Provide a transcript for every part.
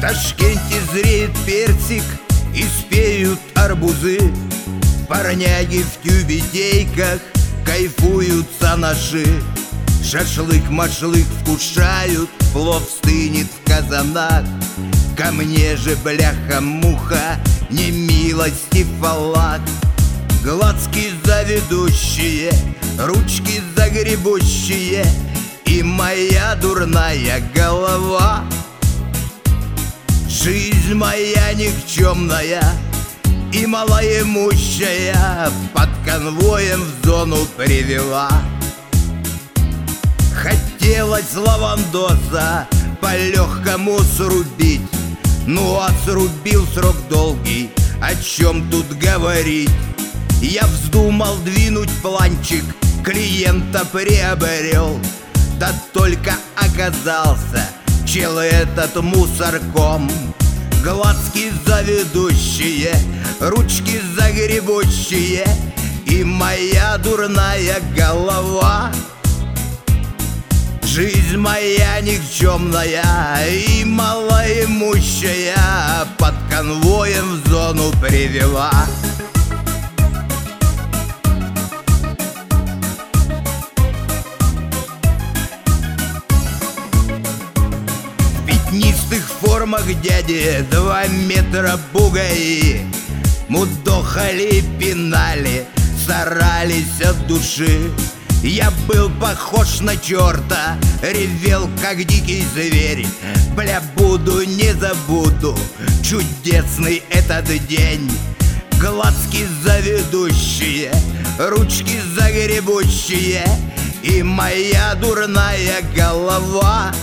Ташкенте зреет персик и спеют арбузы. Парняги в тюбетейках кайфуются наши. Шашлык-машлык вкушают, плов стынет в казанах. Ко мне же, бляха-муха, не милости фалак. Глазки заведущие, ручки загребущие и моя дурная голова. Жизнь моя никчемная и малоимущая под конвоем в зону привела. Хотелось лавандоса по-легкому срубить, ну а срубил срок долгий, о чем тут говорить. Я вздумал двинуть планчик, клиента приобрел. Да только оказался чел этот мусорком. Глазки заведущие, ручки загребущие и моя дурная голова. Жизнь моя никчемная и малоимущая под конвоем в зону привела. В пятнистых формах дяди 2 метра бугаи мудохали, пинали, старались от души. Я был похож на черта, ревел как дикий зверь. Бля, буду, не забуду, чудесный этот день. Глазки заведущие, ручки загребущие и моя дурная голова.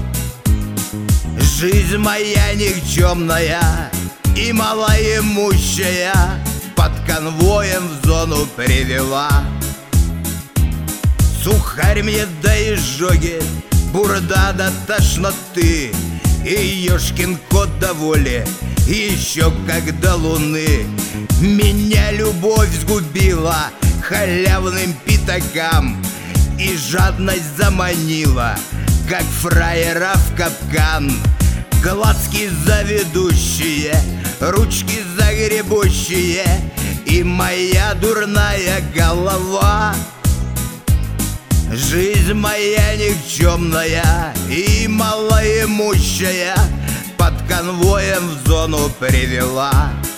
Жизнь моя никчемная и малоимущая под конвоем в зону привела. Сухарь мне до изжоги, бурда до тошноты, и ёшкин кот до воли, еще как до луны. Меня любовь сгубила халявным пятакам, и жадность заманила, как фраера в капкан. Глазки заведущие, ручки загребущие и моя дурная голова. Жизнь моя никчемная и малоимущая под конвоем в зону привела.